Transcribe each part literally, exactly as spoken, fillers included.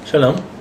Shalom. Uh,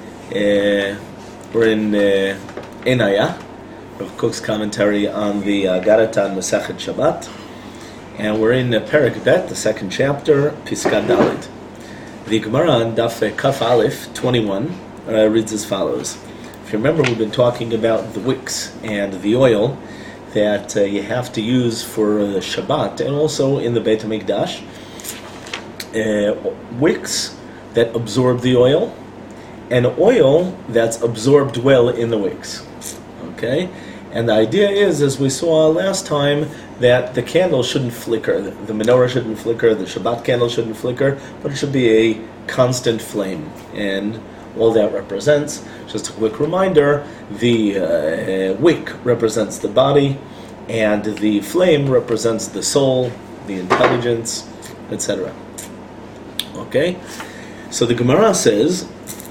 we're in uh, Enaya, Rav Kook's commentary on the uh, Garatan Masechet Shabbat, and we're in uh, Perek Bet, the second chapter, Piska Dalet. The Gemara on Daf Kaf Aleph twenty-one uh, reads as follows. If you remember, we've been talking about the wicks and the oil that uh, you have to use for uh, Shabbat, and also in the Beit HaMikdash. Uh, wicks that absorb the oil, and oil that's absorbed well in the wicks. Okay? And the idea is, as we saw last time, that the candle shouldn't flicker, the menorah shouldn't flicker, the Shabbat candle shouldn't flicker, but it should be a constant flame. And all that represents, just a quick reminder, the uh, wick represents the body, and the flame represents the soul, the intelligence, et cetera. Okay? So the Gemara says,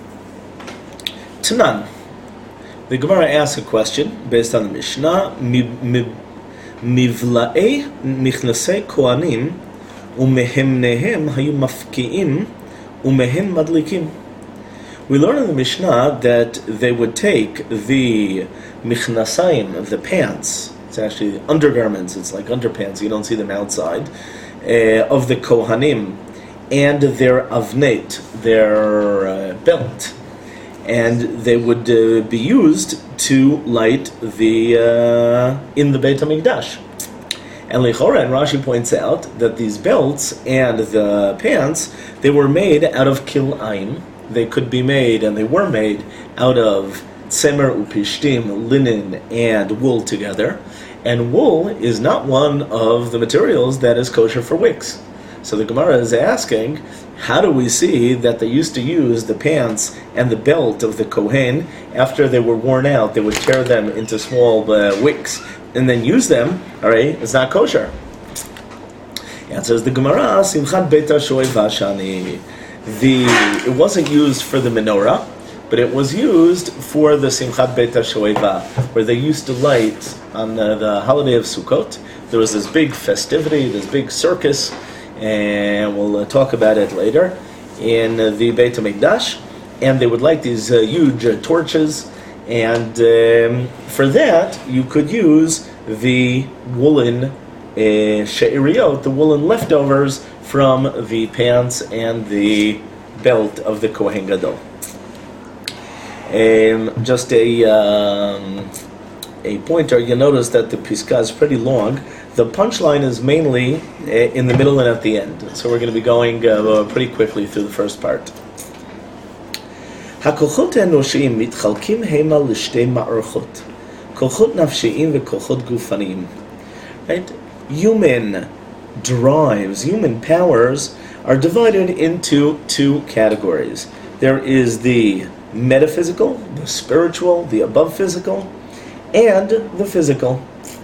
Tanan. The Gemara asks a question based on the Mishnah. Mivla'ei michnasei kohanim umehemnehem hayu mafki'im umehem madlikim. We learn in the Mishnah that they would take the michnasayim, the pants, it's actually undergarments, it's like underpants, you don't see them outside, uh, of the kohanim, and their avnet, their uh, belt, and they would uh, be used to light the uh, in the Beit HaMikdash. And Lechora and Rashi points out that these belts and the pants, they were made out of kilayim. They could be made, and they were made out of tzemer upishtim, linen and wool together. And wool is not one of the materials that is kosher for wicks. So the Gemara is asking, how do we see that they used to use the pants and the belt of the Kohen after they were worn out? They would tear them into small uh, wicks and then use them. All right, it's not kosher. And says the Gemara, Simchat Beit HaShoei Vashani. The it wasn't used for the menorah, but it was used for the Simchat Beit HaShoei, where they used to light on the, the holiday of Sukkot. There was this big festivity, this big circus, and we'll uh, talk about it later, in uh, the Beit HaMikdash, and they would light these uh, huge uh, torches, and um, for that you could use the woolen uh, she'iriyot, the woolen leftovers from the pants and the belt of the Kohen Gadol. Um, just a um, a pointer, you notice that the Piska is pretty long. The punchline is mainly uh, in the middle and at the end. So we're going to be going uh, pretty quickly through the first part. HaKochot HaEnoshiyim mitchalkim hema l'shtei ma'archot. Kochot nafshiyim ve'kochot gufaniyim. Right? Human drives, human powers are divided into two categories. There is the metaphysical, the spiritual, the above physical, and the physical.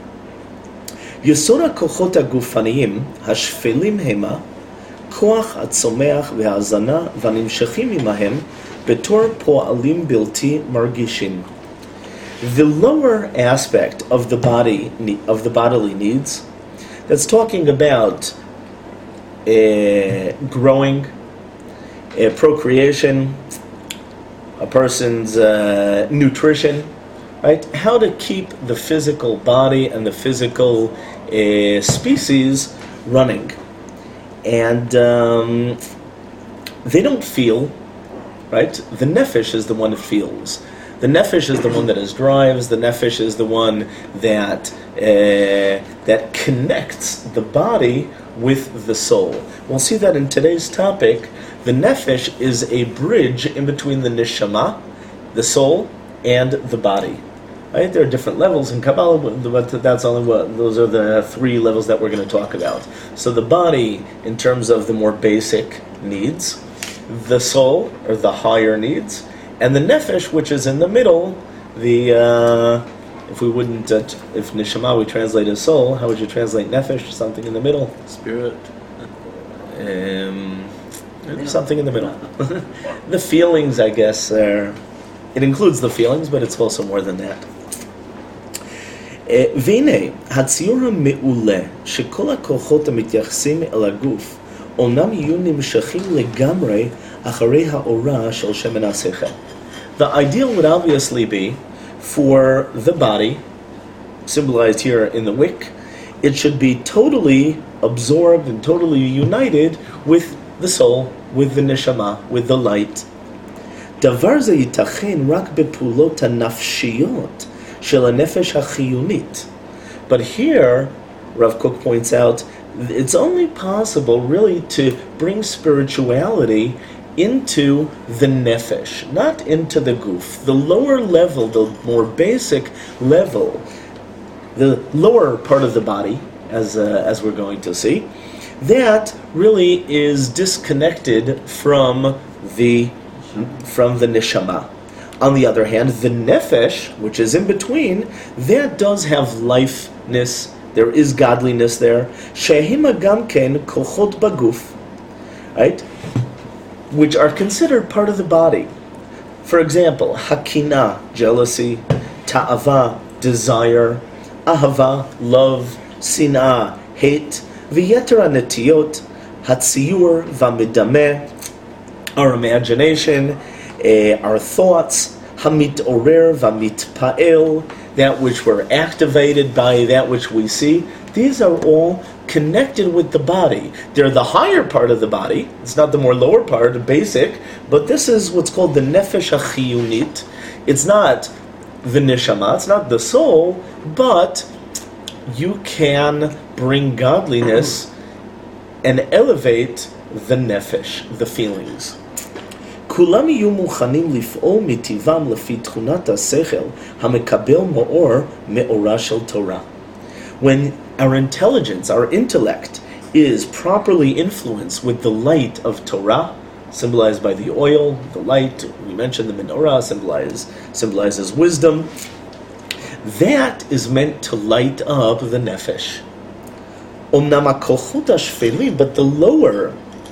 יסוד הכוחות הגופניים השפלים המה כוח הצומח וההזנה והנמשכים עמהם בתור פועלים בלתי מרגישים. The lower aspect of the body, of the bodily needs, that's talking about uh, growing, uh, procreation, a person's uh, nutrition, right? How to keep the physical body and the physical uh, species running. And um, they don't feel, right? The nefesh is the one that feels. The nefesh is the one that is drives. The nefesh is the one that uh, that connects the body with the soul. We'll see that in today's topic. The nefesh is a bridge in between the neshama, the soul, and the body. Right? There are different levels in Kabbalah, but that's only what those are the three levels that we're going to talk about. So the body, in terms of the more basic needs, the soul, or the higher needs, and the nefesh, which is in the middle. The uh, if we wouldn't, uh, if neshama we translate as soul, how would you translate nefesh? Something in the middle. Spirit. Um, something in the middle. The feelings, I guess, are. It includes the feelings, but it's also more than that. והנה, הציור המעולה שכל הכוחות המתייחסים אל הגוף אומנם יהיו נמשכים לגמרי acharei ha'ora shel shemen ha'sechel. The ideal would obviously be for the body, symbolized here in the wick, it should be totally absorbed and totally united with the soul, with the neshama, with the light. Davar ze yitachen rak bepulot hanafshiyot shel hanefesh hachiyunit. But here, Rav Kook points out, it's only possible really to bring spirituality into the nefesh, not into the guf. The lower level, the more basic level, the lower part of the body, as uh, as we're going to see, that really is disconnected from the from the neshama. On the other hand, the nefesh, which is in between, that does have lifeness. There is godliness there. Shehima gamken kochot baguf, right? Which are considered part of the body. For example, hakina, jealousy, ta'ava, desire, ahava, love, sinah, hate, v'yeter netiyot, hatziyur v'midameh, our imagination, uh, our thoughts, hamit orer v'mit pa'el, that which we're activated by, that which we see. These are all connected with the body. They're the higher part of the body. It's not the more lower part, the basic, but this is what's called the nefesh hachiyunit. It's not the neshama, it's not the soul, but you can bring godliness and elevate the nefesh, the feelings. כולם יהיו מוכנים לפעול מטבעם לפי תכונת השכל המקבל מאור מאורה של תורה. When our intelligence, our intellect, is properly influenced with the light of Torah, symbolized by the oil, the light, we mentioned the menorah, symbolizes, symbolizes wisdom, that is meant to light up the nefesh. Omnam hakochot hashfeli, but the lower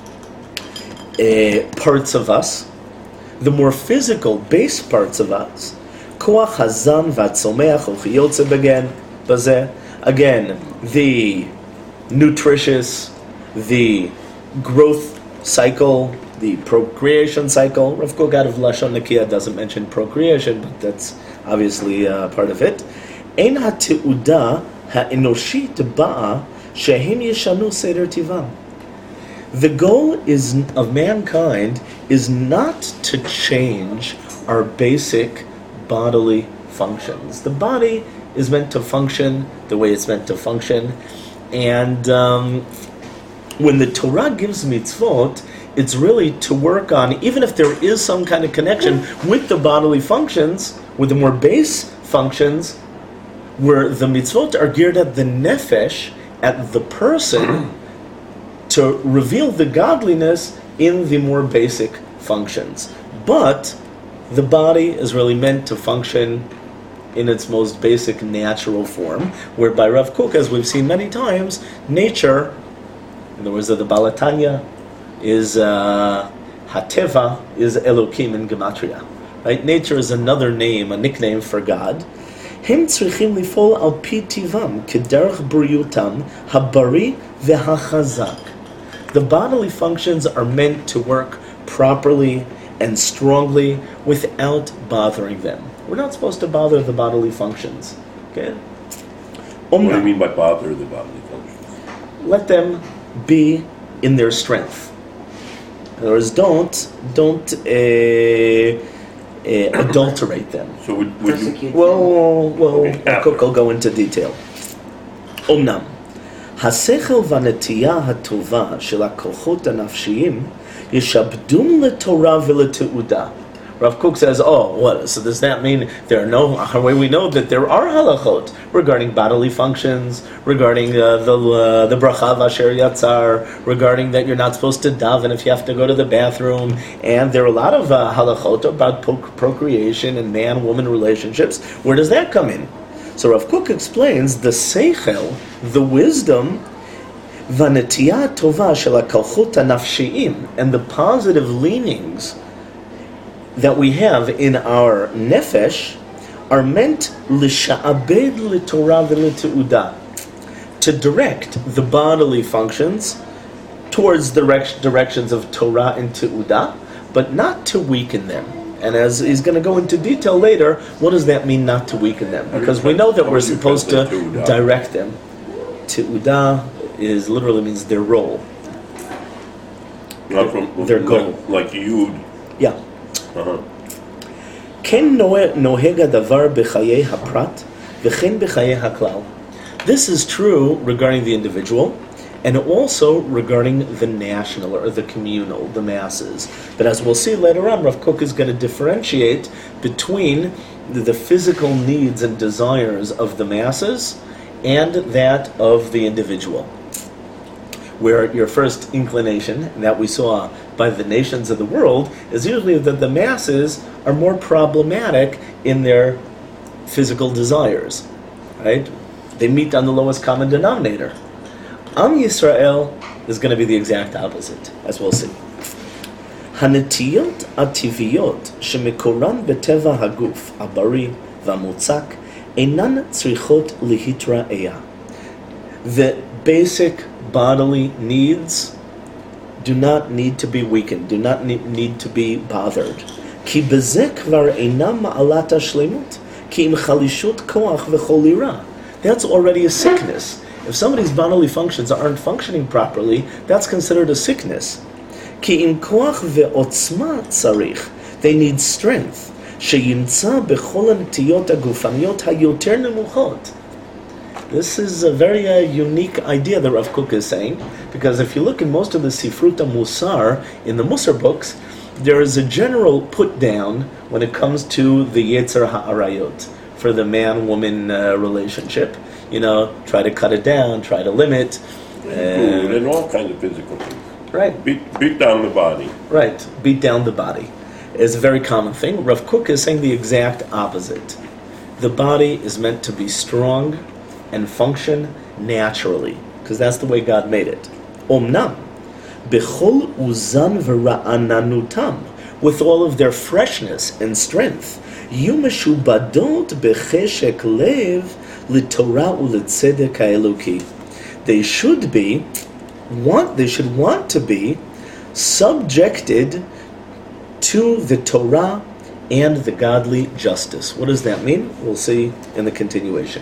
uh, parts of us, the more physical base parts of us, koach hazan v'atzomeach uchiyotze begen bazeh, again, the nutritious, the growth cycle, the procreation cycle. Rav Kook out of Lashon Nakiya doesn't mention procreation, but that's obviously uh, part of it. Ein ha'teuda ha'enoshit ba'a shehem yeshanu seder tivam. The goal is of mankind is not to change our basic bodily functions. The body is meant to function the way it's meant to function, and um, when the Torah gives mitzvot, it's really to work on, even if there is some kind of connection with the bodily functions, with the more base functions, where the mitzvot are geared at the nefesh, at the person, to reveal the godliness in the more basic functions. But the body is really meant to function in its most basic natural form, whereby Rav Kook, as we've seen many times, nature, in the words of the Balatanya, is uh, Hateva, is Elokim in Gematria. Right? Nature is another name, a nickname for God. Hem tzrichim lifol al pi tivam kederach briyutam habari v'hachazak. The bodily functions are meant to work properly and strongly without bothering them. We're not supposed to bother the bodily functions. Okay? What do you mean by bother the bodily functions? Let them be in their strength. In other words, don't don't uh, uh, adulterate them. So would, would you? Well, well, Okay, I'll, I'll go into detail. Omnam, השכל והנטייה הטובה של הכוחות הנפשיים ישעבדום לתורה ולתעודה. Rav Kook says, oh, what? So does that mean there are no, we know that there are halachot regarding bodily functions, regarding uh, the uh, the bracha v'asher yatzar, regarding that you're not supposed to daven if you have to go to the bathroom, and there are a lot of uh, halachot about procreation and man-woman relationships. Where does that come in? So Rav Kook explains the seichel, the wisdom, v'netiyah tova shel hakochot hanafshiyim, and the positive leanings that we have in our nefesh are meant l'sha'abed l'torah v'l'te'udah, to direct the bodily functions towards the direct, directions of Torah and te'udah, but not to weaken them. And as he's going to go into detail later, what does that mean, not to weaken them? Because we know that we're supposed to direct them. Te'udah is literally means their role. Not from, their goal. Like, like Yud. Yeah. Uh-huh. כן נוהג הדבר בחיי הפרט וכן בחיי הכלל. This is true regarding the individual, and also regarding the national, or the communal, the masses. But as we'll see later on, Rav Kook is going to differentiate between the physical needs and desires of the masses and that of the individual. Where your first inclination, that we saw by the nations of the world, is usually that the masses are more problematic in their physical desires, right? They meet on the lowest common denominator. Am Yisrael is going to be the exact opposite, as we'll see. הנטיות הטבעיות שמקורן בטבע הגוף, הבריא והמוצק, אינן צריכות להתרעע. The basic bodily needs do not need to be weakened, do not need, need to be bothered. כי בזה כבר אינה מעלת השלמות, כי אם חלישות כוח וכל יראה. That's already a sickness. If somebody's bodily functions aren't functioning properly, that's considered a sickness. כי אם כוח ועוצמה צריך, they need strength, שימצא בכל הנטיות הגופניות היותר נמוכות. This is a very uh, unique idea that Rav Kook is saying, because if you look in most of the Sifruta Musar, in the Musar books, there is a general put down when it comes to the Yetzer Ha'arayot, for the man-woman uh, relationship. You know, try to cut it down, try to limit. Uh, and all kinds of physical things. Right. Beat, beat down the body. Right. Beat down the body is a very common thing. Rav Kook is saying the exact opposite. The body is meant to be strong and function naturally, because that's the way God made it. Omnam, bechol uzan v'ra'ananutam, with all of their freshness and strength, yumeshubadot becheshek lev litorah uletzedek ha'eloki. They should be want. They should want to be subjected to the Torah and the godly justice. What does that mean? We'll see in the continuation.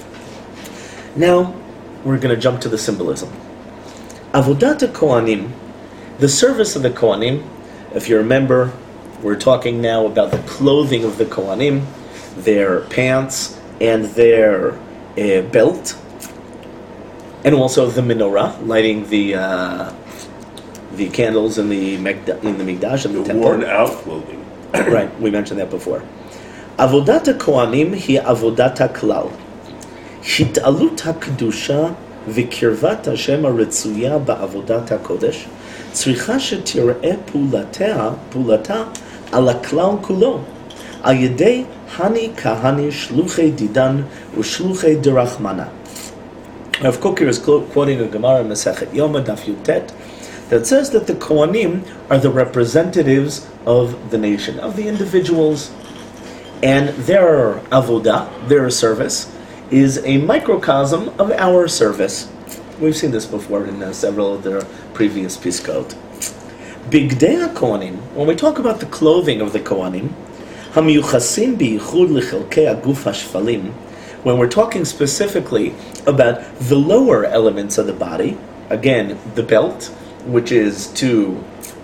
Now, we're going to jump to the symbolism. Avodat HaKohanim, the service of the Kohanim, if you remember, we're talking now about the clothing of the Kohanim, their pants and their uh, belt, and also the menorah, lighting the uh, the candles in the Megda- in the Mikdash, in the, the temple. Worn out clothing. Right, we mentioned that before. Avodat HaKohanim hi avodat HaKlal. התעלות הקדושה וקרבת השם הרצויה בעבודת הקודש צריכה שתראה פעולתה, פעולתה על הכלל כולו על ידי הני כהני שלוחי דידן ושלוחי דרחמנה. Rav Kook is quoting a Gemara in Masechet Yoma Daf Yutet that says that the Kohanim are the representatives of the nation, of the individuals, and their avodah, their service, is a microcosm of our service. We've seen this before in uh, several of the previous Piskot. Bigdei HaKohanim, when we talk about the clothing of the Kohanim, Hamiyuchasim biyichud lechelkei aguf hashfalim, when we're talking specifically about the lower elements of the body, again, the belt, which is to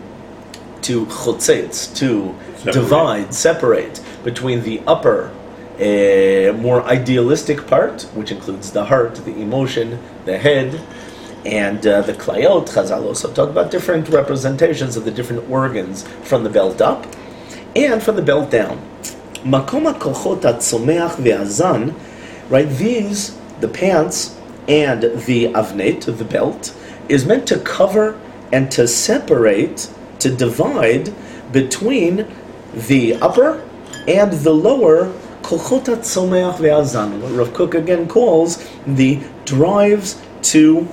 to chotzetz, to separate. divide, separate between the upper a more idealistic part, which includes the heart, the emotion, the head, and uh, the klayot. Chazal also talk about different representations of the different organs from the belt up and from the belt down. Makom hakochot hatzomeach ve'azan, right? These, the pants and the avnet, the belt, is meant to cover and to separate, to divide between the upper and the lower. Kochot hatzomeach ve'azan, what Rav Kook again calls the drives to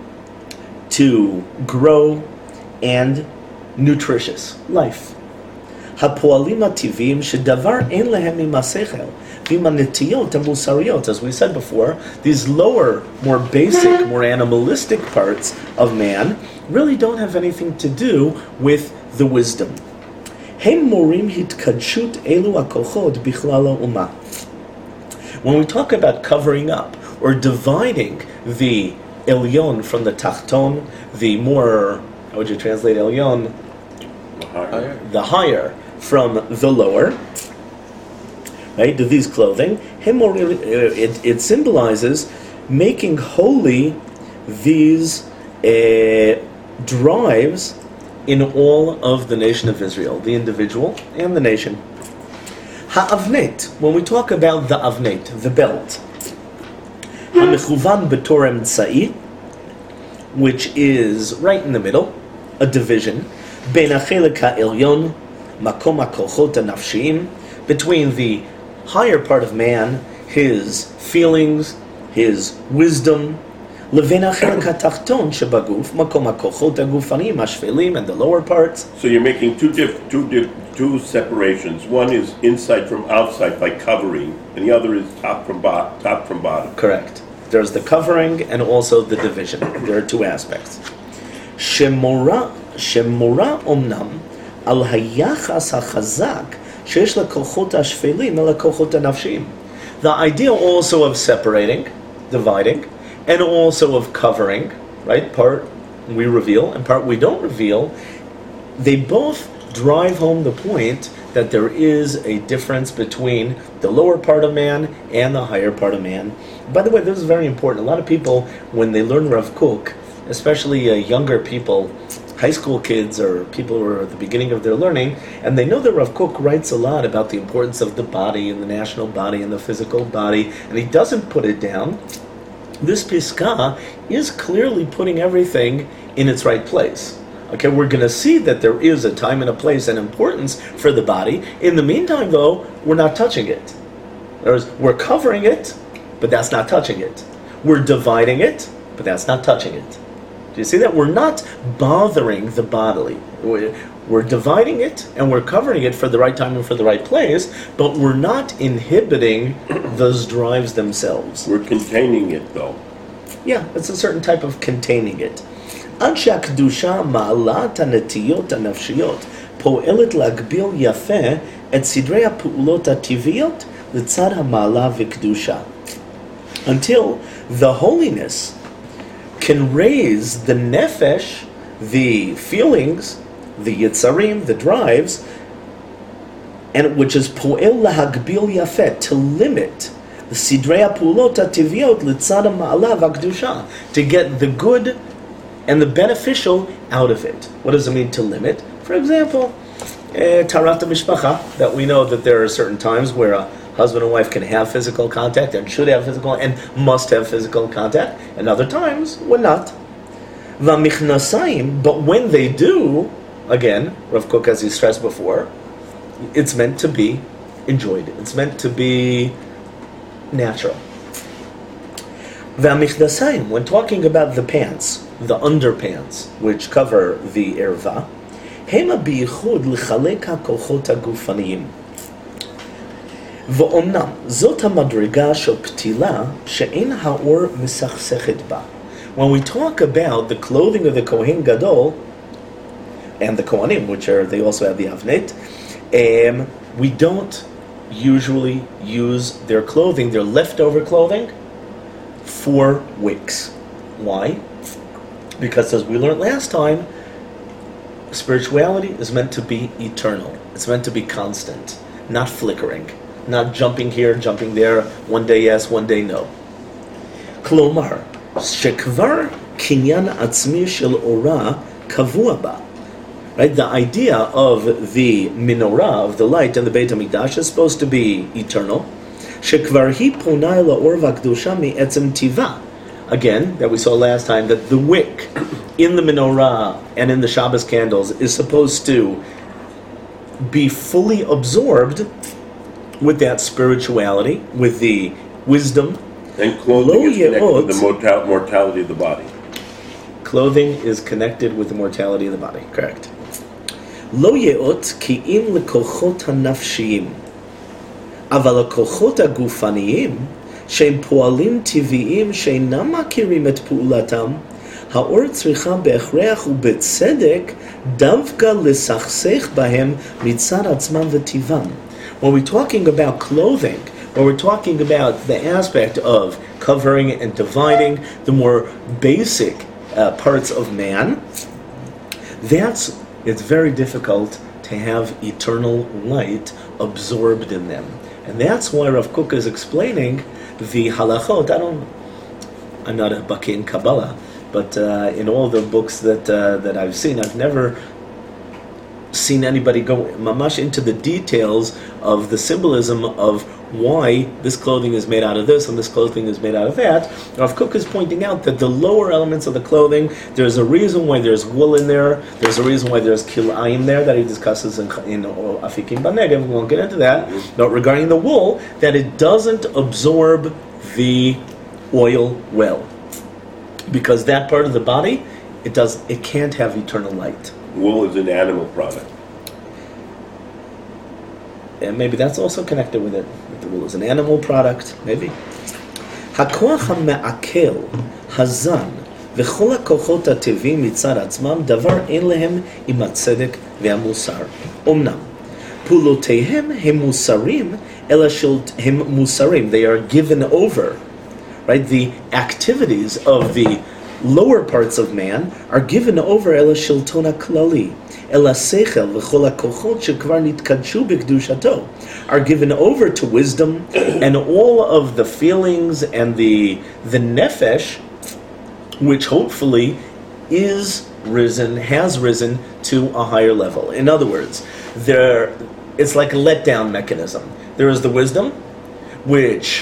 to grow and nutritious life. Hapoalim hativim shedavar ein lehem imasechel v'imanetiyot hamusariyot. As we said before, these lower, more basic, more animalistic parts of man really don't have anything to do with the wisdom. הם מורים התקדשות אלו הכוחות בכלל האומה. When we talk about covering up or dividing the Elyon from the Tachton, the more, how would you translate Elyon? The higher. The higher from the lower, right? These clothing, it, it symbolizes making holy these uh, drives in all of the nation of Israel, the individual and the nation. Ha'avnet, when we talk about the avnet, the belt, ha'mechuvan b'tor emtza'i, which is right in the middle, a division, ben ha'chelek ha'elyon, makom ha'kochot ha'nafshiyim, between the higher part of man, his feelings, his wisdom, levin ha'chelek ha'tachton shebaguf, makom ha'kochot ha'gufanim, ha'shvelim, and the lower parts. So you're making two diff, two diff, two separations. One is inside from outside by covering, and the other is top from bo- top from bottom. Correct. There's the covering and also the division. There are two aspects. Shemora, shemora omnam al hayachas hachazak sheyesh lekochot hashvelim el lekochot hanafshiyim. The idea also of separating, dividing, and also of covering, right? Part we reveal and part we don't reveal. They both drive home the point that there is a difference between the lower part of man and the higher part of man. By the way, this is very important. A lot of people, when they learn Rav Kook, especially uh, younger people, high school kids or people who are at the beginning of their learning, and they know that Rav Kook writes a lot about the importance of the body and the national body and the physical body, and he doesn't put it down. This Piskah is clearly putting everything in its right place. Okay, we're going to see that there is a time and a place and importance for the body. In the meantime, though, we're not touching it. There's, we're covering it, but that's not touching it. We're dividing it, but that's not touching it. Do you see that? We're not bothering the bodily. We're, we're dividing it, and we're covering it for the right time and for the right place, but we're not inhibiting those drives themselves. We're containing it, though. Yeah, it's a certain type of containing it. עד שהקדושה מעלת הנטיות הנפשיות פועלת להגביל יפה את סדרי הפעולות הטבעיות לצד המעלה וקדושה. Until the holiness can raise the nefesh, the feelings, the yitzarim, the drives, and which is poel lahagbil yafet, to limit the sidrei ha'pulot ha'tiviyot litzad ha'ma'ala v'akdusha, to get the good and the beneficial out of it. What does it mean to limit? For example, eh, tarat mishpacha, that we know that there are certain times where a husband and wife can have physical contact and should have physical and must have physical contact, and other times when not. V'michnasayim, but when they do, again, Rav Kook, as he stressed before, it's meant to be enjoyed. It's meant to be natural. V'amichnasayim, when talking about the pants, the underpants, which cover the erva, hema biychud lichalek hakochot hagufaniyim. V'omnam, zot hamadriga shel ptila she'en ha'or misachsechet ba. When we talk about the clothing of the Kohen Gadol and the Kohanim, which are, they also have the avnet, um, we don't usually use their clothing, their leftover clothing, for wicks. Why? Because as we learned last time, spirituality is meant to be eternal. It's meant to be constant, not flickering, not jumping here, jumping there, one day yes, one day no. Klomar, shekvar kinyan atzmi shel ora kavua ba. Right, the idea of the menorah, of the light in the Beit HaMikdash, is supposed to be eternal. Shekvar hi ponai la'or v'akdusha mi'etzem tiva. Again, that we saw last time, that the wick in the menorah and in the Shabbos candles is supposed to be fully absorbed with that spirituality, with the wisdom. And clothing is connected with the mortal- mortality of the body. Clothing is connected with the mortality of the body, correct. Lo ye'ot ki im lekochot hanafshiyim, aval lekochot hagufaniyim, שהם פועלים טבעיים שאינם מכירים את פעולתם, האור צריכה בהכרח ובצדק דווקא לסכסך בהם מצד עצמם וטיבם. When we're talking about clothing, when we're talking about the aspect of covering and dividing the more basic uh, parts of man, that's, it's very difficult to have eternal light absorbed in them. And that's why Rav Kook is explaining the halachot. I don't, I'm not a baki in Kabbalah, but uh, in all the books that uh, that I've seen, I've never seen anybody go mamash into the details of the symbolism of why this clothing is made out of this and this clothing is made out of that. Rav Kook is pointing out that the lower elements of the clothing, there's a reason why there's wool in there, there's a reason why there's kilayim there that he discusses in, in Afikim Banegev, we won't get into that, but regarding the wool, that it doesn't absorb the oil well. Because that part of the body, it does, it can't have eternal light. Wool is an animal product. And maybe that's also connected with it. The wool is an animal product, maybe. הכוח המעכל, הזן, וכל הכוחות הטבעיים מצד עצמם, דבר אין להם עם הצדק והמוסר. אמנם, פעולותיהם הם מוסרים, אלא הם מוסרים. They are given over. Right? The activities of the lower parts of man are given over אל השלטון הכללי, אל השכל וכל הכוחות שכבר נתקדשו בקדושתו, are given over to wisdom and all of the feelings and the the nefesh, which hopefully is risen, has risen to a higher level. In other words, there it's like a letdown mechanism. There is the wisdom, which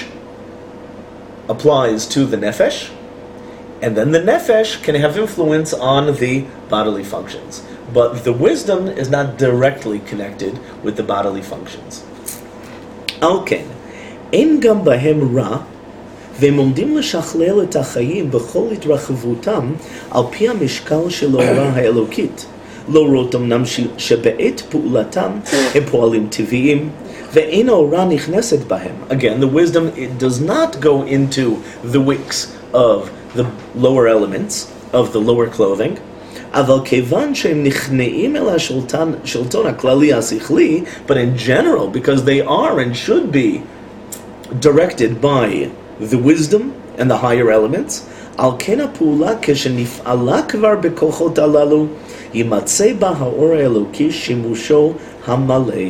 applies to the nefesh, and then the nefesh can have influence on the bodily functions. But the wisdom is not directly connected with the bodily functions. על כן, אין גם בהם רע, והם עומדים לשכלל את החיים בכל התרחבותם על פי המשקל של האורה האלוקית. לא רואות אמנם שבעת פעולתם הם פועלים טבעיים, ואין האורה נכנסת בהם. Again, the wisdom, it does not go into the wicks of the lower elements, of the lower clothing, אבל כיוון שהם נכנעים אל השלטון הכללי השכלי, but in general, because they are and should be directed by the wisdom and the higher elements, על כן הפעולה כשנפעלה כבר בכוחות הללו, יימצא בה האור האלוקי שימושו המלא.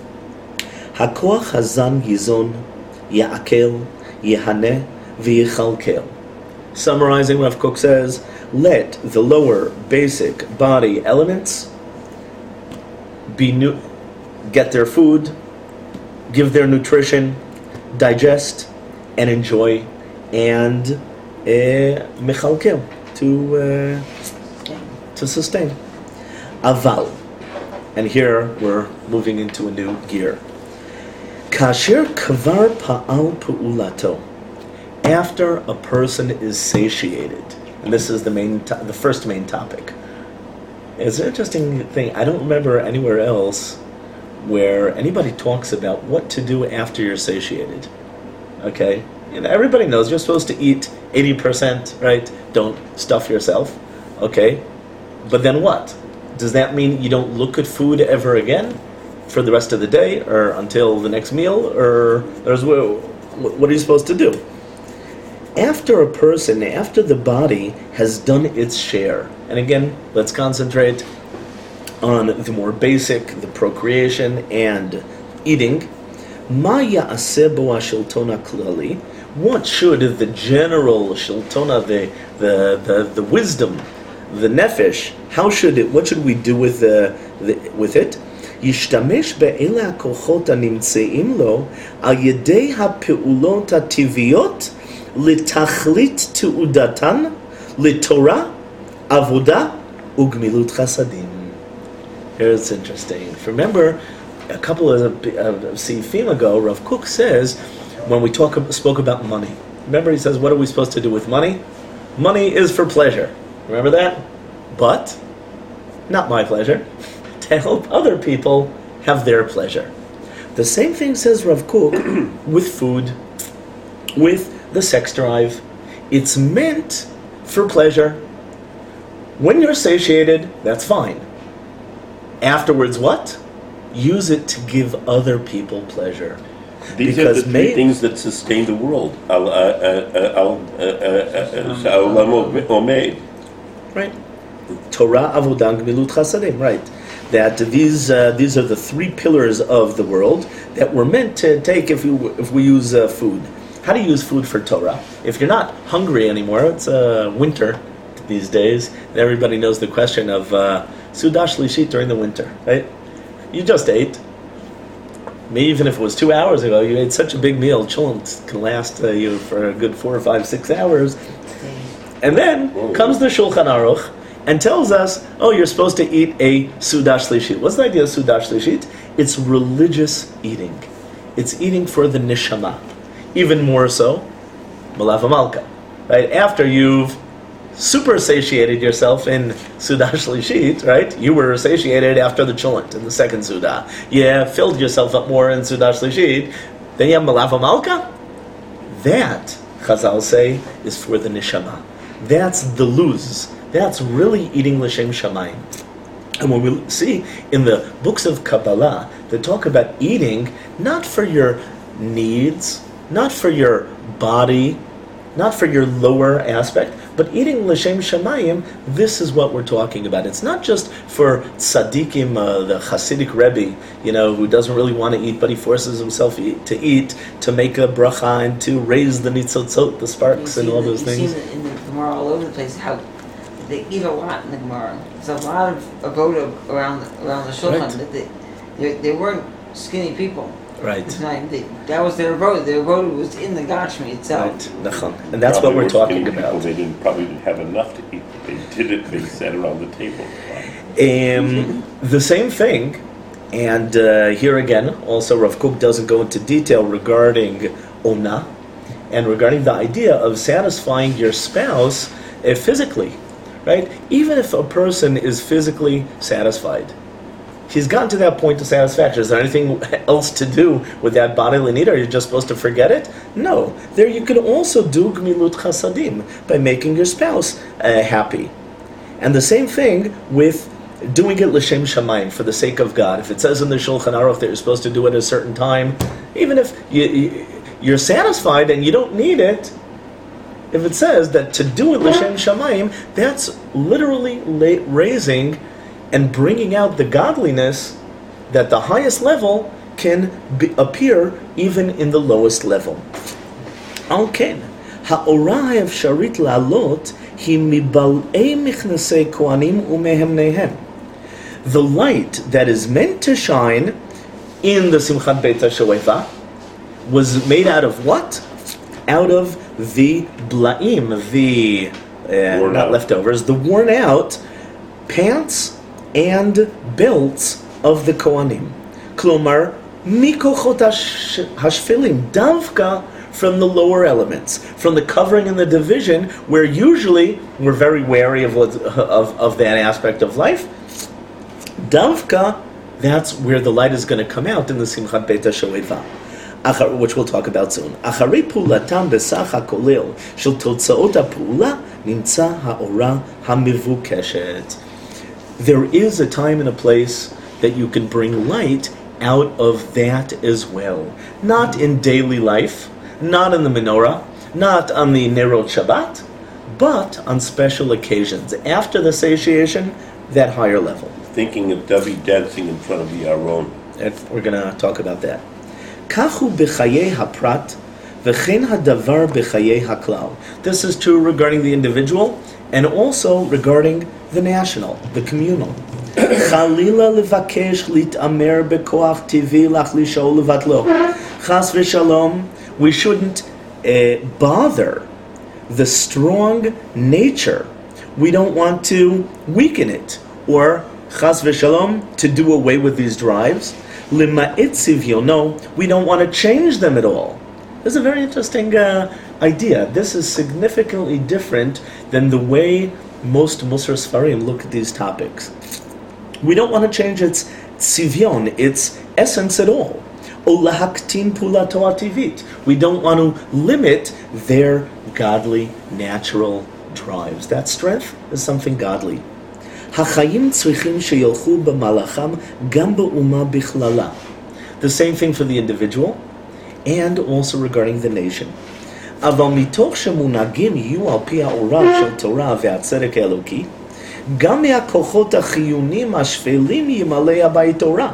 הכוח הזן ייזון, יעכל, יהנה ויכלכל. Summarizing, Rav Kook says, let the lower basic body elements be nu- get their food, give their nutrition, digest, and enjoy, and mechalkel, to uh, to sustain. Aval, and here we're moving into a new gear. Kasher kvar pa'al pu'ulato. After a person is satiated, and this is the main, to- the first main topic. It's an interesting thing. I don't remember anywhere else where anybody talks about what to do after you're satiated. Okay, and everybody knows you're supposed to eat eighty percent, right? Don't stuff yourself. Okay, but then what? Does that mean you don't look at food ever again for the rest of the day, or until the next meal, or there's what are you supposed to do? After a person, after the body has done its share, and again, let's concentrate on the more basic, the procreation and eating, מה יעשה בו השלטון הכללי? What should the general shiltona, the, the, the, the wisdom, the nefesh, how should it, what should we do with, the, the, with it? ישתמש באלה הכוחות הנמצאים לו על ידי הפעולות הטבעיות לתכלית תעודתן, לתורה, עבודה וגמילות חסדים. Here's interesting. Remember, a couple of, of seifim ago, Rav Kook says, when we talk spoke about money, remember he says, what are we supposed to do with money? Money is for pleasure. Remember that? But, not my pleasure, to help other people have their pleasure. The same thing says Rav Kook with food, with the sex drive. It's meant for pleasure. When you're satiated, that's fine. Afterwards, what? Use it to give other people pleasure. These Because are the three may- things that sustain the world. Al- uh, uh, uh, al- uh, uh, uh, Ha'olam Omed. Right. Torah, Avodah, Gemilut Chasadim. Right. That these uh, these are the three pillars of the world that we're meant to take if we if we use uh, food. How do you use food for Torah? If you're not hungry anymore, it's uh, winter these days, and everybody knows the question of uh, Sudash Lishit during the winter, right? You just ate. Maybe even if it was two hours ago, you ate such a big meal, chillin' can last uh, you for a good four or five, six hours. And then comes the Shulchan Aruch and tells us, oh, you're supposed to eat a Sudash Lishit. What's the idea of Sudash Lishit? It's religious eating. It's eating for the Neshama. Even more so, Malav Malka. Right? After you've super satiated yourself in Sudash Lishit, right? You were satiated after the Chulent in the second Sudah. You filled yourself up more in Sudash Lishit. Then you have Malav Malka. That, Chazal say, is for the Neshama. That's the luz. That's really eating L'Shem Shamayim. And when we see in the books of Kabbalah, they talk about eating not for your needs, not for your body, not for your lower aspect, but eating L'Shem Shamayim, this is what we're talking about. It's not just for tzaddikim, uh, the Hasidic Rebbe, you know, who doesn't really want to eat, but he forces himself eat, to eat, to make a bracha, and to raise the nitzotzot, the sparks, and all those things. You've seen in the Gemara all over the place how they eat a lot in the Gemara. There's a lot of avoda around around the Shulchan. Right. That they, they they weren't skinny people. Right. It's not, they, that was their avoda. Their avoda was in the Gashmi itself. Right. Nachon. And that's what Probably we're were talking skinny people, about. They didn't probably didn't have enough to eat. They did it. They sat around the table. Um, the same thing, and uh, here again, also Rav Kook doesn't go into detail regarding Ona, and regarding the idea of satisfying your spouse uh, physically, right? Even if a person is physically satisfied, he's gotten to that point of satisfaction. Is there anything else to do with that bodily need? Are you just supposed to forget it? No. There you can also do Gemilut Chasadim by making your spouse uh, happy. And the same thing with doing it L'Shem Shamayim, for the sake of God. If it says in the Shulchan Aruch that you're supposed to do it at a certain time, even if you, you, you're satisfied and you don't need it, if it says that to do it L'Shem Shamayim, that's literally la- raising and bringing out the godliness that the highest level can be, appear even in the lowest level. Okay. Ha'orah efsharit la'alot hi mibal'ei michnasei kohanim umehemnehem. The light that is meant to shine in the Simchat Beit HaShoeva was made out of what? Out of the blaim, the uh, not out. leftovers, the worn out pants and belts of the Kohanim. Klomar, mikochot hashfilim, davka, from the lower elements, from the covering and the division, where usually we're very wary of, what, of, of that aspect of life. Davka, that's where the light is going to come out in the Simchat Beit HaShoeva, which we'll talk about soon. Achari pulatam besach hakolel shel totzaot ha'pula nimtza ha'ora hamivukeshet. There is a time and a place that you can bring light out of that as well. Not in daily life, not in the menorah, not on the Nerot Shabbat, but on special occasions. After the satiation, that higher level. Thinking of David dancing in front of the Aron. And we're going to talk about that. Kachu b'chayei haprat v'chen hadavar b'chayei haklal. This is true regarding the individual and also regarding the national, the communal. Chalila levakesh litamer bekoach tivi lachlisho levatlo. Chas v'shalom. We shouldn't uh, bother the strong nature. We don't want to weaken it, or chas v'shalom, to do away with these drives. Lima'it sivyono, we don't want to change them at all. This is a very interesting uh, idea. This is significantly different than the way most Musar Sfarim look at these topics. We don't want to change its tzivyon, its essence at all. Olahaktin pulato ativit. We don't want to limit their godly, natural drives. That strength is something godly. החיים צריכים שילכו במהלכם גם באומה בכללה. The same thing for the individual, and also regarding the nation. אבל מתוך שמונהגים יהיו על פי האורה של תורה והצדק האלוקי, גם מהכוחות החיוניים השפלים ימלא הבית תורה.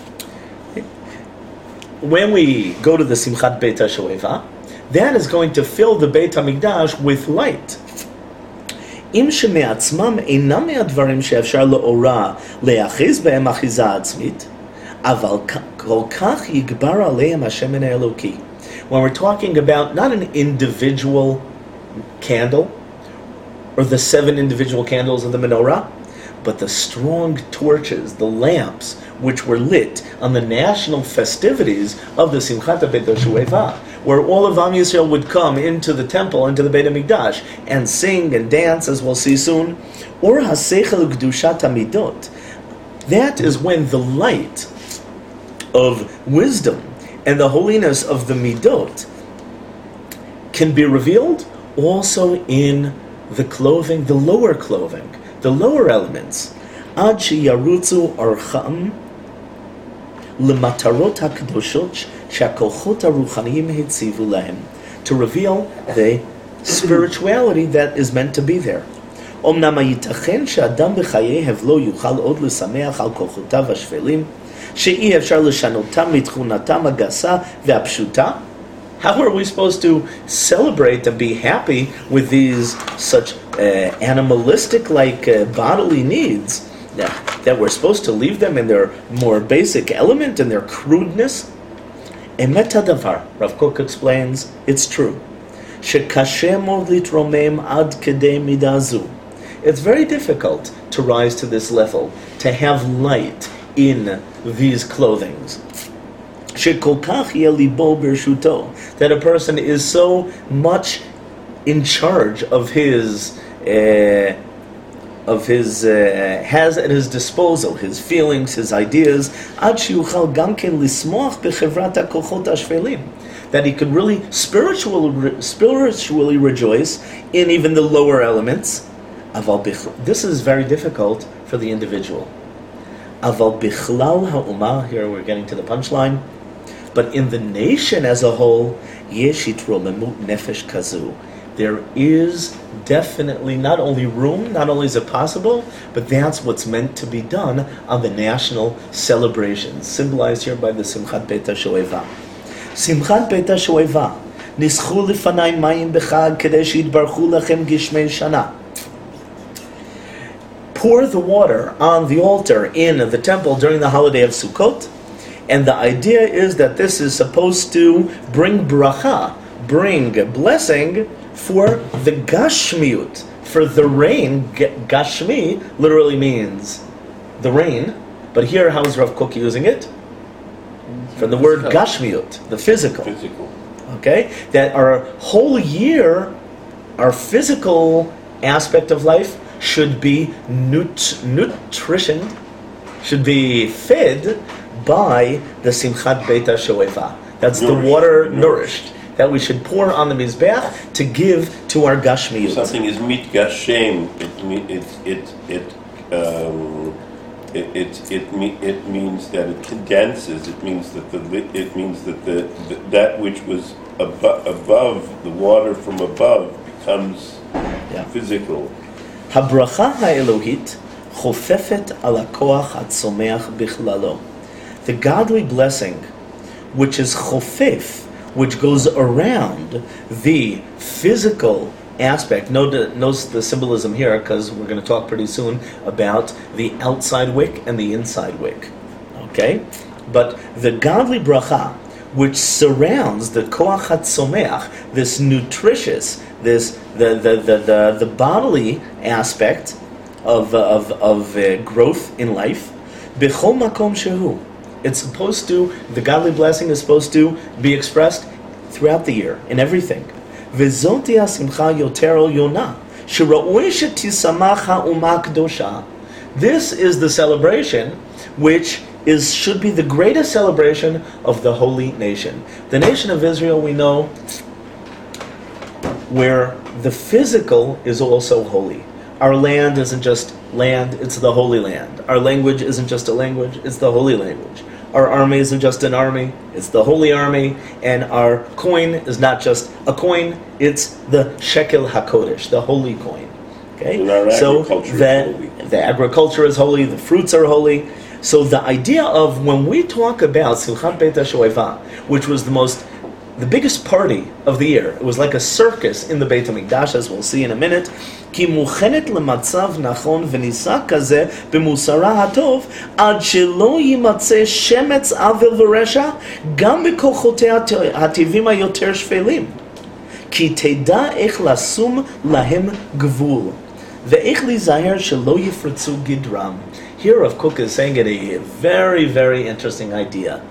When we go to the Simchat Beit HaShoeva, that is going to fill the Beit HaMikdash with light. אם שמעצמם אינם מהדברים שאפשר לאורה להאחיז בהם אחיזה עצמית, אבל כל כך יגבר עליהם השמן האלוקי. When we're talking about not an individual candle, or the seven individual candles of the menorah, but the strong torches, the lamps, which were lit on the national festivities of the Simchat Beit HaShoeva, where all of Am Yisrael would come into the temple, into the Beit HaMikdash, and sing and dance, as we'll see soon. Or HaSeichel Kedushat HaMidot. That is when the light of wisdom and the holiness of the Midot can be revealed also in the clothing, the lower clothing, the lower elements. Ad sheyarutzu archam lematarot hakdoshot shehakochot haruchaniyim hitzivu lahem, to reveal the spirituality that is meant to be there. Omnam hayitachen she'adam b'chayev lo yuchal od l'sameach al kochotav hashvelim she'i efshar l'shanotam mitchunatam hagasa ve'apshuta. How are we supposed to celebrate and be happy with these such uh, animalistic-like uh, bodily needs, that, that we're supposed to leave them in their more basic element and their crudeness? Emet hadavar, Rav Kook explains, it's true. Shekashe mod litromem ad kedei midah zu. It's very difficult to rise to this level, to have light in these clothings. That a person is so much in charge of his, uh, of his, uh, has at his disposal his feelings, his ideas, that he could really spiritually, spiritually rejoice in even the lower elements. This is very difficult for the individual. Here we're getting to the punchline. But in the nation as a whole, there is definitely not only room, not only is it possible, but that's what's meant to be done on the national celebrations, symbolized here by the Simchat Beit HaShoeva. Simchat Beit HaShoeva, nischu lefanai mayim b'chag kedei sheitbaruchu lachem gishmei shana. Pour the water on the altar in the temple during the holiday of Sukkot. And the idea is that this is supposed to bring bracha, bring blessing for the gashmiut, for the rain. Gashmi literally means the rain, but here how is Rav Kook using it? From the word gashmiut, the physical. Physical. Okay? That our whole year, our physical aspect of life should be nut- nutritioned, should be fed by the Simchat Beit HaShoeva. That's nourished. The water nourished. nourished that we should pour on the Mizbeach to give to our Gashmiyut. Something is mitgashem. It it it it um, it it it, it means that it condenses. It means that the it means that the, the that which was above, above the water from above becomes yeah. physical. Habracha ha'elohit chofefet al hakoach hatzomeach bichlalo. The godly blessing, which is chofef, which goes around the physical aspect. Note, notice the symbolism here, because we're going to talk pretty soon about the outside wick and the inside wick. Okay? But the godly bracha, which surrounds the koach hatzomeach, this nutritious, this the the the the, the bodily aspect of uh, of of uh, growth in life, bechol makom shehu. It's supposed to, the godly blessing is supposed to be expressed throughout the year, in everything. V'zoti hasimcha yoter el yonah, shera'oi shetisamach ha'umah kedosha. This is the celebration which is should be the greatest celebration of the holy nation. The nation of Israel, we know, where the physical is also holy. Our land isn't just land, it's the holy land. Our language isn't just a language, it's the holy language. Our army isn't just an army, it's the holy army. And our coin is not just a coin, it's the shekel hakodesh, the holy coin. Okay? And our so agriculture that, is holy. The agriculture is holy, the fruits are holy. So the idea of when we talk about Simchat Beit HaShoeva, which was the most the biggest party of the year. It was like a circus in the Beit HaMikdash, as we'll see in a minute. כי מוכנת למצב נכון ונישא כזה במוסרה הטוב, עד שלא יימצא שמץ עוול ורשע, גם בכוחותיה הטבעים היותר שפלים. כי תדע איך לשום להם גבול, ואיך להיזהר שלא יפרצו גדרם. Here Rav Kook is saying it a very, very interesting idea.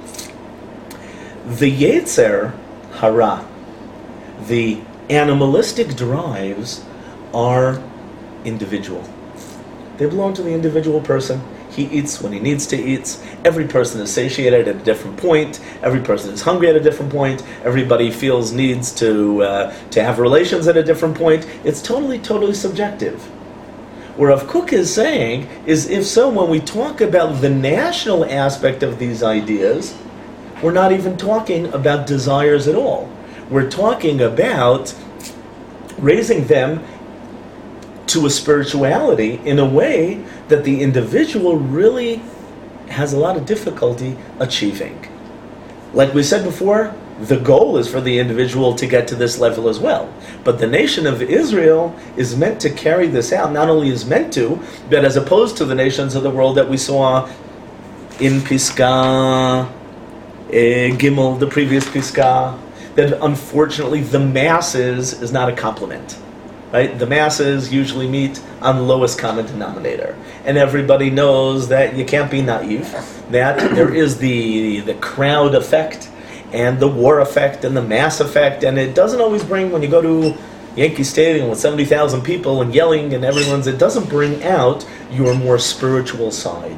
The Yetzer Hara, the animalistic drives, are individual. They belong to the individual person. He eats when he needs to eat. Every person is satiated at a different point. Every person is hungry at a different point. Everybody feels needs to uh, to have relations at a different point. It's totally, totally subjective. What Rav Kook is saying is, if so, when we talk about the national aspect of these ideas, we're not even talking about desires at all. We're talking about raising them to a spirituality in a way that the individual really has a lot of difficulty achieving. Like we said before, the goal is for the individual to get to this level as well. But the nation of Israel is meant to carry this out, not only is meant to, but as opposed to the nations of the world that we saw in Pisgah, eh, Gimel, the previous Pisgah, that unfortunately the masses is not a complement. Right? The masses usually meet on the lowest common denominator. And everybody knows that you can't be naive, that there is the the crowd effect and the war effect and the mass effect, and it doesn't always bring, when you go to Yankee Stadium with seventy thousand people and yelling and everyone's, it doesn't bring out your more spiritual side.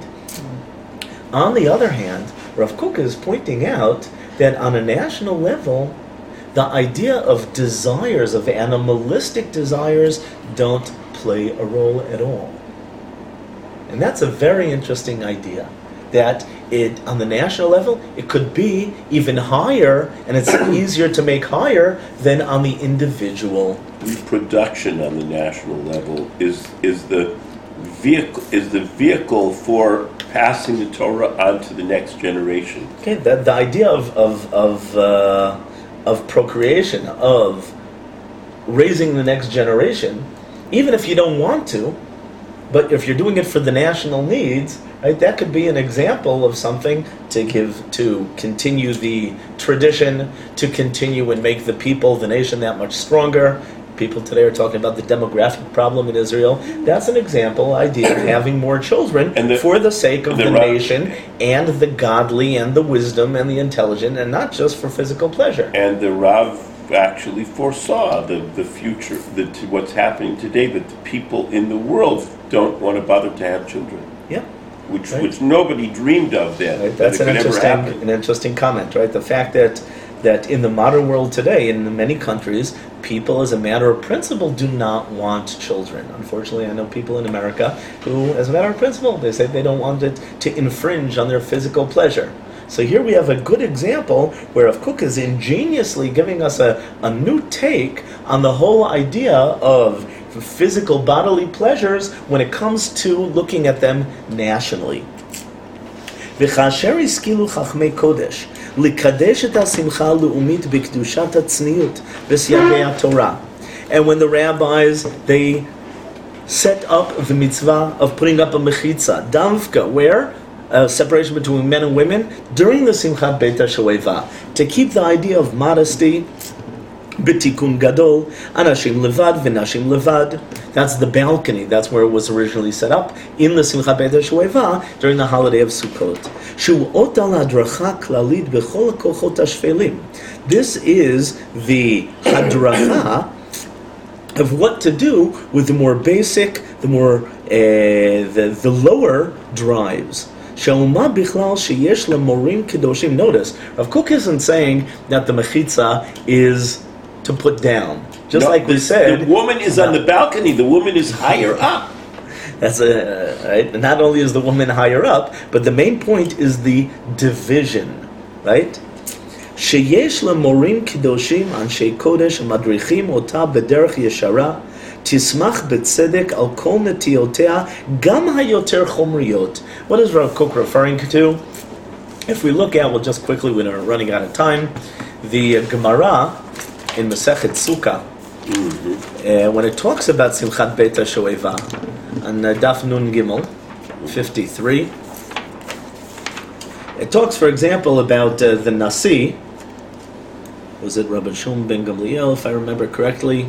On the other hand, Rav Kook is pointing out that on a national level, the idea of desires, of animalistic desires, don't play a role at all. And that's a very interesting idea. That it, on the national level, it could be even higher, and it's easier to make higher than on the individual. Reproduction on the national level is is the vehicle is the vehicle for passing the Torah on to the next generation. Okay, the, the idea of of of uh, of procreation, of raising the next generation, even if you don't want to, but if you're doing it for the national needs, right, that could be an example of something to give, to continue the tradition, to continue and make the people, the nation, that much stronger. People today are talking about the demographic problem in Israel. That's an example, idea of having more children and the, for the sake of the, the nation Rav, and the godly and the wisdom and the intelligent, and not just for physical pleasure. And the Rav actually foresaw the, the future, the, what's happening today, that the people in the world don't want to bother to have children. Yeah. Which right. which nobody dreamed of then. Right. That's that an interesting, an interesting comment, right? The fact that that in the modern world today, in many countries, people, as a matter of principle, do not want children. Unfortunately, I know people in America who, as a matter of principle, they say they don't want it to infringe on their physical pleasure. So here we have a good example where Rav Kook is ingeniously giving us a, a new take on the whole idea of physical bodily pleasures when it comes to looking at them nationally. וכאשר השכילו חכמי קודש לקדש את השמחה הלאומית בקדושת הצניעות וסייגי התורה. And when the rabbis, they set up the mitzvah of putting up a mechitza, damvka, where? A separation between men and women, during the Simchat Beit HaShoeva, to keep the idea of modesty, B'tikun gadol, anashim levad v'nashim levad. That's the balcony. That's where it was originally set up in the Simchat Beit HaShoeva during the holiday of Sukkot. Shu ot al hadracha klalit b'chol hakochot hashfelim. This is the hadracha of what to do with the more basic, the more uh, the the lower drives. Shalma bichlal sheyesh lemorim kedoshim. Notice, Rav Kook isn't saying that the mechitza is to put down, Just No, like we the- said, the woman is on the balcony. The woman is higher up. that's a right. Not only is the woman higher up, but the main point is the division, right? שיש למורים קדושים אנשי קודש המדריכים אותה בדרך ישרה, תשמח בצדק על כל נטיותיה, גם היותר חומריות. What is Rav Kook referring to? If we look at, well, just quickly, we're running out of time. The uh, Gemara in Masechet Sukkah, mm-hmm. uh, when it talks about Simchat Beit HaShoeva, on uh, Daf Nun Gimel, fifty-three, it talks, for example, about uh, the Nasi. Was it Rabbi Shum ben Gamliel, if I remember correctly?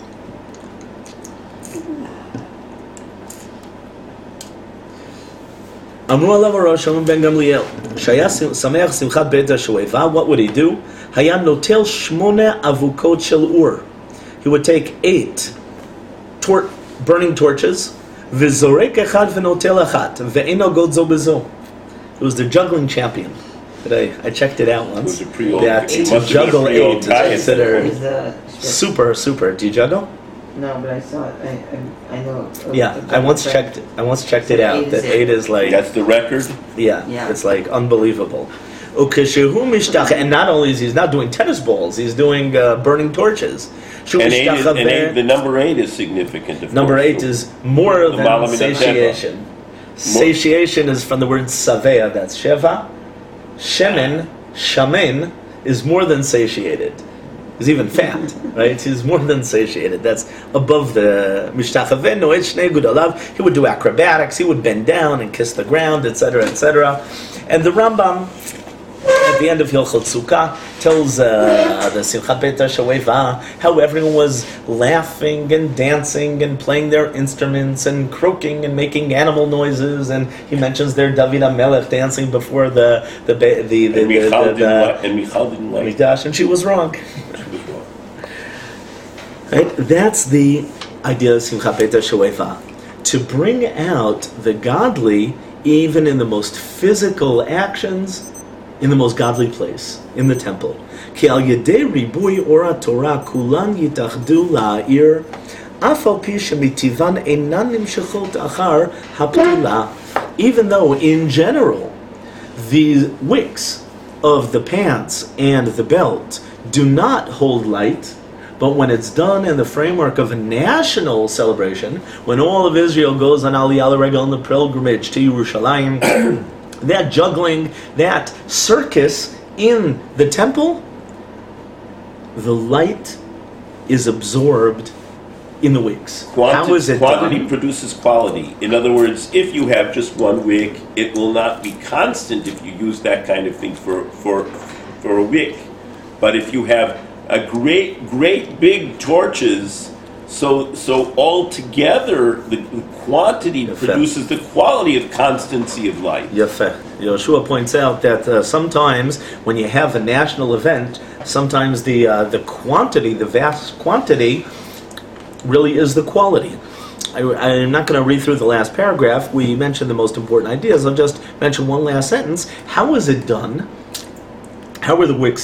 Amru alav Rabbi Shum ben Gamliel, Shaya sameach simchat beit HaShoeva. What would he do? Hayam notel shmone avukot shel ur. He would take eight tor- burning torches, v'zorek echad v'notel achat, ve'eno godzo bezo. It was the juggling champion. Today, I checked it out once. It was a pre-old- That it to must have been a juggle pre-old eight is guy. considered Is the- super, super. Do you juggle? No, but I saw it. I, I, I know. It. Yeah, I once checked. I once checked it out. That eight is like That's the record. yeah, Yeah. it's like unbelievable. Ukeshehu mishtach, and not only is he's not doing tennis balls, he's doing uh, burning torches. Shu And, eight is, and mishtachaveh- eight, the number eight is significant. Of Number course. eight is more The than Malam in the satiation. Satiation is from the word savea, that's sheva. Shemen, shamen, is more than satiated. He's even fat, right? He's more than satiated. That's above the mishtachaveh noed shnei gudolav. He would do acrobatics. He would bend down and kiss the ground, et cetera, et cetera. And the Rambam, at the end of Hilchot Sukkah, tells uh, the Simchat Beit HaShoeva how everyone was laughing and dancing and playing their instruments and croaking and making animal noises. And he mentions their David HaMelech dancing before the the the the, the, And Michal the, didn't the, like. And Michal didn't like. Mikdash, and she was wrong. She was wrong. Right? That's the idea of Simchat Beit HaShoeva, to bring out the godly even in the most physical actions, in the most godly place, in the temple. Ki al yedei ribui ora Torah kulan yitachdu la'ir, af al pi shemitivan einan nimshechot achar haptula. Even though, in general, the wicks of the pants and the belt do not hold light, but when it's done in the framework of a national celebration, when all of Israel goes on Aliyah L'Regel on the pilgrimage to Yerushalayim, that juggling, that circus in the temple, the light is absorbed in the wicks. Quanti- How is it quantity done? produces quality. In other words, if you have just one wick, it will not be constant if you use that kind of thing for for for a wick. But if you have a great, great big torches, so so altogether the, the quantity Yes, produces the quality of constancy of light. Yafeh. Yoshua points out that uh, sometimes when you have a national event, sometimes the uh, the quantity, the vast quantity, really is the quality. I, I'm not going to read through the last paragraph. We mentioned the most important ideas. I'll just mention one last sentence. How is it done? How were the wicks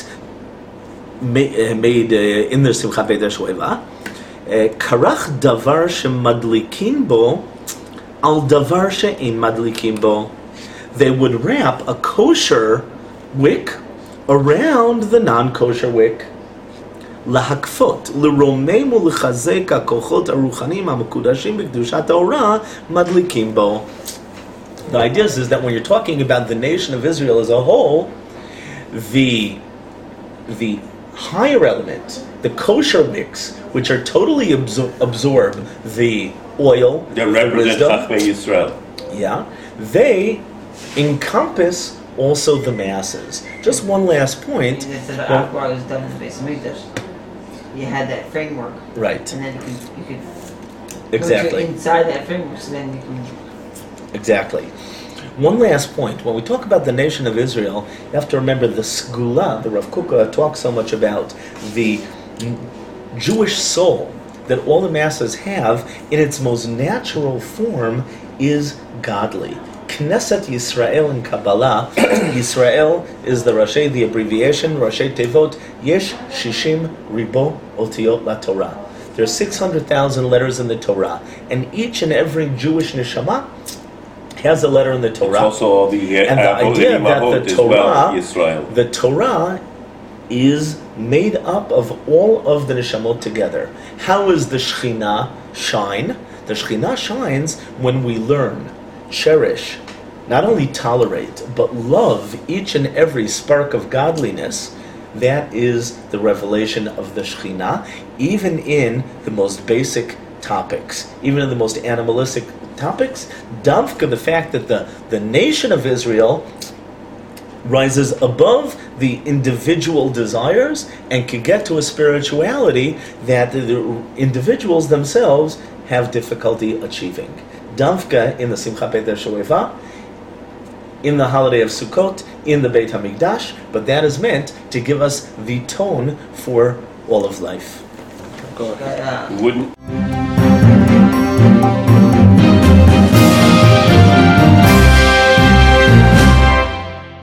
ma- uh, made uh, in the Simchat Beit HaShoeva? Karach davar shemadlikin bo al davar she'ein madlikin bo. They would wrap a kosher wick around the non-kosher wick. להקפות, לרומם ולחזק הכוחות הרוחניים המקודשים בקדושת האורה מדליקים בו. The idea is that when you're talking about the nation of Israel as a whole, the the higher element, the kosher wicks, which are totally absor- absorb the oil, That the represent wisdom, Chachmei Yisrael. yeah, they encompass also the masses. Just one last point. And it's the Well, Akbar was done in the Beis Hamikdash. You had that framework, right, and then you could, you could exactly. go to inside that framework, so then you can. Exactly. One last point. When we talk about the nation of Israel, you have to remember the Segula, the Rav Kook talks so much about the Jewish soul that all the masses have in its most natural form is godly. Knesset Yisrael in Kabbalah, Yisrael is the Rashi, the abbreviation, Rashi Tevot, Yesh Shishim Ribo Otiyot LaTorah. There's six hundred thousand letters in the Torah, and each and every Jewish neshama has a letter in the Torah. It's also all the and the Avot idea and that Imahot the as well, Torah, Israel. the Torah is made up of all of the neshamot together. How is the Shekhinah shine? The Shekhinah shines when we learn, cherish, not only tolerate, but love each and every spark of godliness. That is the revelation of the Shekhinah, even in the most basic topics, even in the most animalistic topics. Davka, the fact that the, the nation of Israel rises above the individual desires and can get to a spirituality that the individuals themselves have difficulty achieving. Davka in the Simcha Peder Shoeva, in the holiday of Sukkot, in the Beit HaMikdash, but that is meant to give us the tone for all of life. Go ahead. But, uh, Wouldn't